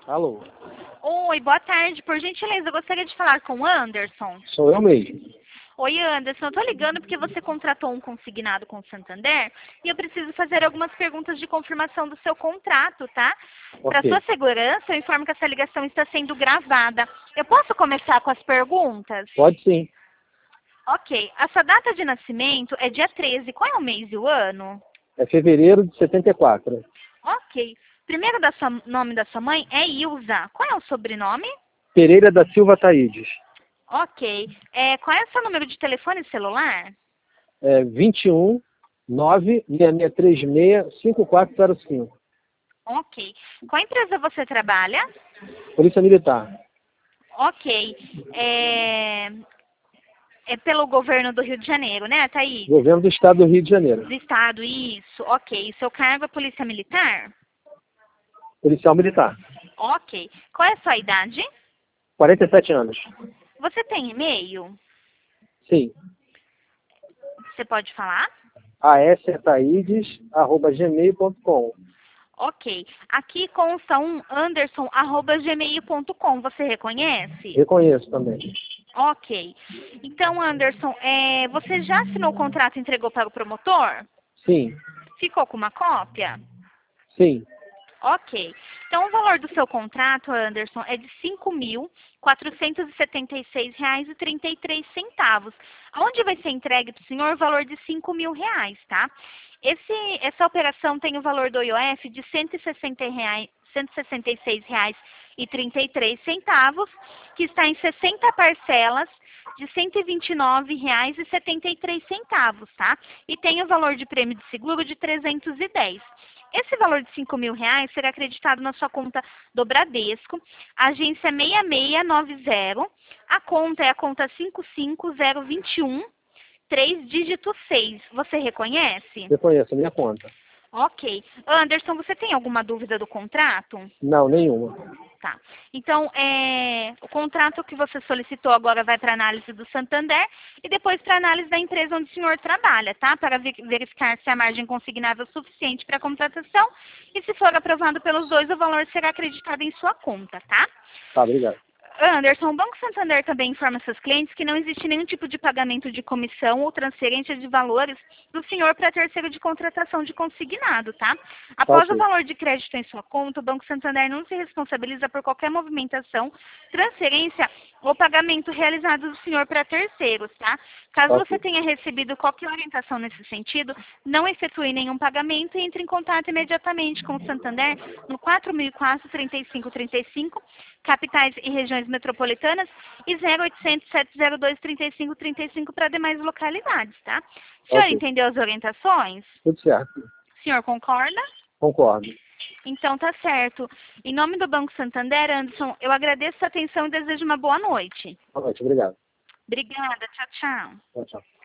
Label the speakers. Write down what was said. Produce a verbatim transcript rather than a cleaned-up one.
Speaker 1: Alô?
Speaker 2: Oi, boa tarde. Por gentileza, eu gostaria de falar com o Anderson.
Speaker 1: Sou eu mesmo.
Speaker 2: Oi, Anderson. Eu tô ligando porque você contratou um consignado com o Santander e eu preciso fazer algumas perguntas de confirmação do seu contrato, tá? Para
Speaker 1: Ok.
Speaker 2: sua segurança, eu informo que essa ligação está sendo gravada. Eu posso começar com as perguntas?
Speaker 1: Pode sim.
Speaker 2: Ok. A sua data de nascimento é dia treze. Qual é o mês e o ano?
Speaker 1: É fevereiro de setenta e quatro.
Speaker 2: Ok. Primeiro da sua- nome da sua mãe é Ilza. Qual é o sobrenome?
Speaker 1: Pereira da Silva Taídes.
Speaker 2: Ok. É, qual é o seu número de telefone celular?
Speaker 1: É vinte e um, nove, seis seis três seis, cinco quatro zero cinco.
Speaker 2: Ok. Qual empresa você trabalha?
Speaker 1: Polícia Militar.
Speaker 2: Ok. É, é pelo governo do Rio de Janeiro, né, Thaís?
Speaker 1: Governo do Estado do Rio de Janeiro.
Speaker 2: Do Estado, isso. Ok. Seu cargo é Polícia Militar?
Speaker 1: Policial Militar.
Speaker 2: Ok. Qual é a sua idade?
Speaker 1: quarenta e sete anos.
Speaker 2: Você tem e-mail?
Speaker 1: Sim.
Speaker 2: Você pode falar?
Speaker 1: asetaídes arroba gmail ponto com.
Speaker 2: Ok. Aqui consta um anderson arroba gmail ponto com. Você reconhece?
Speaker 1: Reconheço também.
Speaker 2: Ok. Então, Anderson, é, você já assinou o contrato e entregou para o promotor?
Speaker 1: Sim.
Speaker 2: Ficou com uma cópia?
Speaker 1: Sim.
Speaker 2: Ok. Então, o valor do seu contrato, Anderson, é de cinco mil quatrocentos e setenta e seis reais e trinta e três centavos. Onde vai ser entregue para o senhor o valor de cinco mil reais, tá? Esse, essa operação tem o valor do I O F de cento e sessenta reais, cento e sessenta e seis reais e trinta e três centavos, que está em sessenta parcelas de cento e vinte e nove reais e setenta e três centavos, tá? E tem o valor de prêmio de seguro de trezentos e dez. Esse valor de cinco mil reais será acreditado na sua conta do Bradesco, agência seis seis nove zero, a conta é a conta cinco cinco zero dois um, três dígito seis. Você reconhece?
Speaker 1: Reconheço a minha conta.
Speaker 2: Ok. Anderson, você tem alguma dúvida do contrato?
Speaker 1: Não, nenhuma.
Speaker 2: Tá. Então, é, o contrato que você solicitou agora vai para análise do Santander e depois para análise da empresa onde o senhor trabalha, tá? Para ver- verificar se a margem consignável é suficiente para a contratação e se for aprovado pelos dois, o valor será acreditado em sua conta, tá?
Speaker 1: Tá, obrigado.
Speaker 2: Anderson, o Banco Santander também informa seus clientes que não existe nenhum tipo de pagamento de comissão ou transferência de valores do senhor para terceiro de contratação de consignado, tá?
Speaker 1: Tá,
Speaker 2: Após o
Speaker 1: ok.
Speaker 2: valor de crédito em sua conta, o Banco Santander não se responsabiliza por qualquer movimentação, transferência ou pagamento realizado do senhor para terceiros, tá? Caso
Speaker 1: Tá,
Speaker 2: você
Speaker 1: ok.
Speaker 2: tenha recebido qualquer orientação nesse sentido, não efetue nenhum pagamento e entre em contato imediatamente com o Santander no quatro mil e quatro, trinta e cinco trinta e cinco, capitais e regiões metropolitanas, e zero oitocentos, sete zero dois, trinta e cinco trinta e cinco para demais localidades, tá? O senhor
Speaker 1: Ok.
Speaker 2: entendeu as orientações?
Speaker 1: Tudo certo.
Speaker 2: O senhor concorda?
Speaker 1: Concordo.
Speaker 2: Então tá certo. Em nome do Banco Santander, Anderson, eu agradeço a atenção e desejo uma boa noite.
Speaker 1: Boa noite, obrigado.
Speaker 2: Obrigada. Tchau, tchau.
Speaker 1: Tchau, tchau.